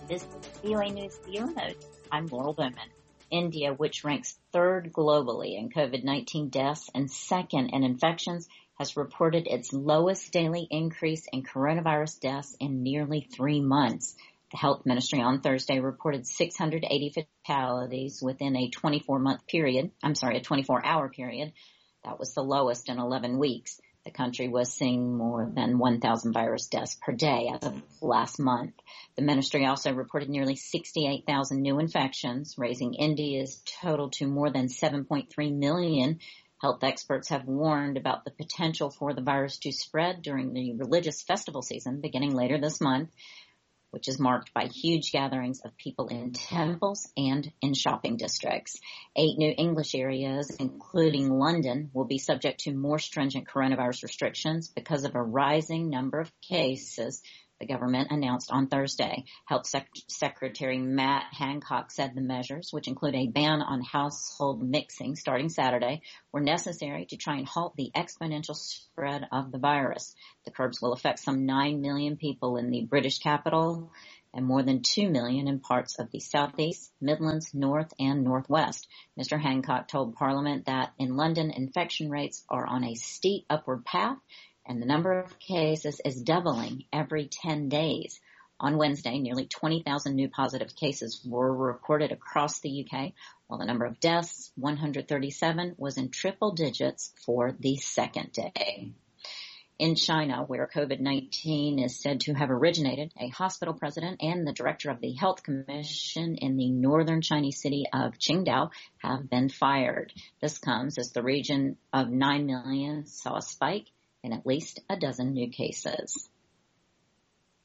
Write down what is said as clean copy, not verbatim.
This is VOA News Bureau. I'm Laurel Bowman. India, which ranks third globally in COVID-19 deaths and second in infections, has reported its lowest daily increase in coronavirus deaths in nearly 3 months. The health ministry on Thursday reported 680 fatalities within a 24-hour period. That was the lowest in 11 weeks. The country was seeing more than 1,000 virus deaths per day as of last month. The ministry also reported nearly 68,000 new infections, raising India's total to more than 7.3 million. Health experts have warned about the potential for the virus to spread during the religious festival season beginning later this month, which is marked by huge gatherings of people in temples and in shopping districts. 8 new English areas, including London, will be subject to more stringent coronavirus restrictions because of a rising number of cases, the government announced on Thursday. Health Secretary Matt Hancock said the measures, which include a ban on household mixing starting Saturday, were necessary to try and halt the exponential spread of the virus. The curbs will affect some 9 million people in the British capital and more than 2 million in parts of the Southeast, Midlands, North, and Northwest. Mr. Hancock told Parliament that in London, infection rates are on a steep upward path, and the number of cases is doubling every 10 days. On Wednesday, nearly 20,000 new positive cases were reported across the UK, while the number of deaths, 137, was in triple digits for the second day. In China, where COVID-19 is said to have originated, a hospital president and the director of the Health Commission in the northern Chinese city of Qingdao have been fired. This comes as the region of 9 million saw a spike in at least a dozen new cases.